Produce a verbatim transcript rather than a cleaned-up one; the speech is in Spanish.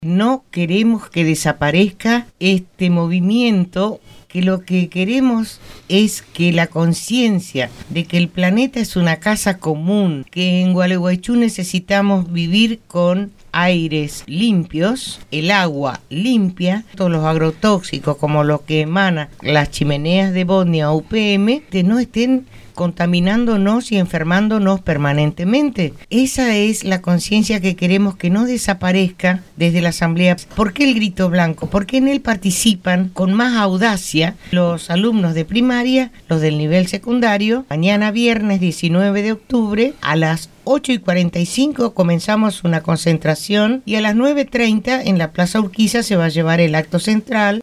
No queremos que desaparezca este movimiento, que lo que queremos es que la conciencia de que el planeta es una casa común, que en Gualeguaychú necesitamos vivir con aires limpios, el agua limpia, todos los agrotóxicos como los que emanan las chimeneas de Bodnia o U P M, que no estén contaminándonos y enfermándonos permanentemente. Esa es la conciencia que queremos que no desaparezca desde la Asamblea. ¿Por qué el grito blanco? Porque en él participan con más audacia los alumnos de primaria, los del nivel secundario. Mañana viernes diecinueve de octubre a las ocho y cuarenta y cinco comenzamos una concentración y a las nueve treinta en la Plaza Urquiza se va a llevar el acto central.